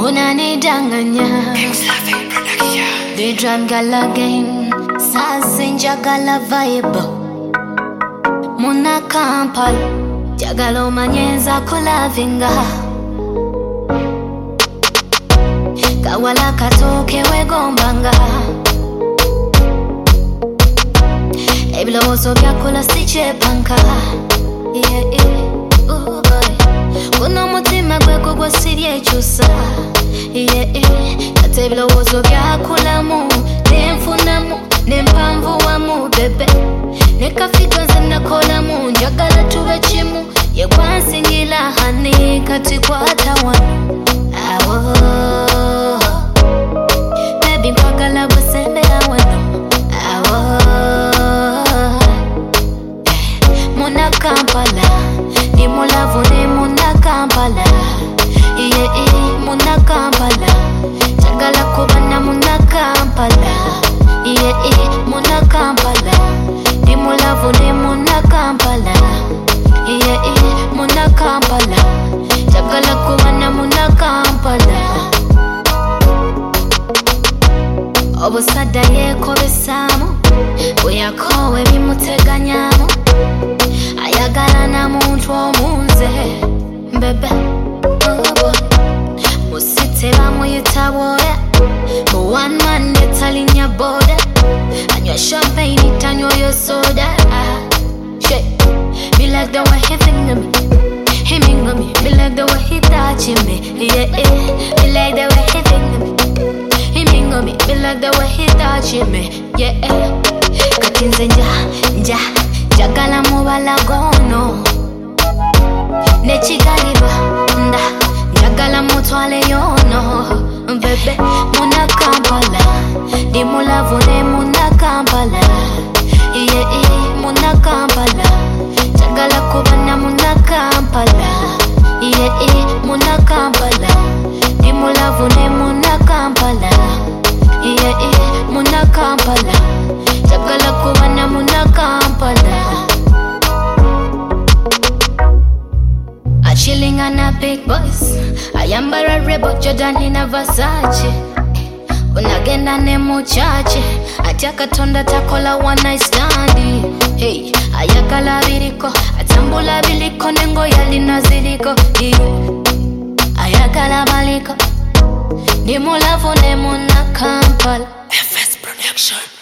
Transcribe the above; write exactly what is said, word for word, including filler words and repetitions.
unanidanganya. The drum gal again, sasinja gala vibe. Muna Kampala, jagalo manyenza kulavinga. Kawala katoke wegombanga. Ebilowozo byakula sikyeppanka. Yeah, yeah, ooh boy. Guno mutima gwe gugwa siryekyusa. Yeah, yeah. Kati ebilowozo byakulamu, nenfunamu, nempanvuwamu bebe. Nekafika nze nakolamu, njagala tube kimu. Ye gwansingira hani kati kwata wano. Awo baby mpagala bwesembera wano. Awo Muna Kampala, ni mulavu ni Muna Kampala. Iye iye Muna Kampala, jagala kubana Muna Kampala. Iye iye Muna Kampala, ni mulavu ni Muna Kampala. Iye iye Muna Kampala, jagala kubana Muna Kampala. Obusada yekobesamu, bweyakowe bimuteganyamu. Ayagala na muntu omunze bebe. Musite bamuyita boya, mu one man netalinya boda. Anywa champagne itanywa yo soda. Shit, me like the way he finger me, he finger me. Me like the way he touching me. Yeah, yeah. Me like the way he finger me, he finger me. Me like the way he touching me. Yeah, yeah. Kati nze nja, nja, jagala mubala gono. Nechigalirwa, nda, jagala mutwale yono. Bebe, Muna Kampala, di mulavu ne Muna Kampala. Iye iye Muna Kampala, jagala kubana Muna Kampala. Iye iye Muna Kampala, di mulavu ne Muna Kampala. Iye iye Muna Kampala, jagala kubana Muna Kampala. A chilling on a big boys, ayambara Reebok Jordan in a Versace. Unagenda ne muchache, ati akatonda takola one night stand. Hey, ayakala biriko, atambula biliko nengo yalina ziriko. Ayakala baliko, ni mulavu ne Muna Kampala. F S Production.